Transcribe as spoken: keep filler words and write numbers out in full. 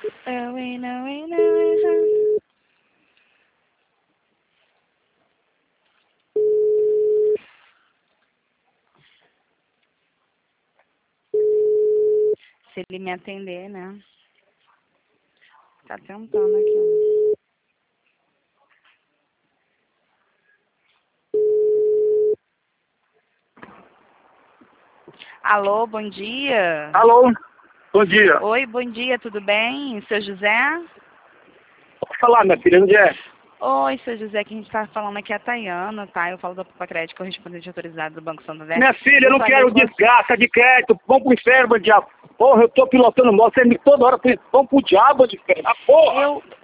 Eu não, eu não. Se ele me atender, né? Tá tentando aqui. Alô, bom dia. Alô, bom dia. Oi, bom dia, tudo bem? Seu José? Pode falar, minha filha, onde é? Oi, seu José, que a gente tá falando aqui é a Tayana, tá? Eu falo da Poupa Crédito, correspondente autorizado do Banco Santander. Minha filha, eu não falei quero com a- desgraça de crédito. Vamos pro inferno, diabo. Porra, eu tô pilotando moto, você me toda hora. Vamos pro diabo de inferno. Ah, porra! Eu,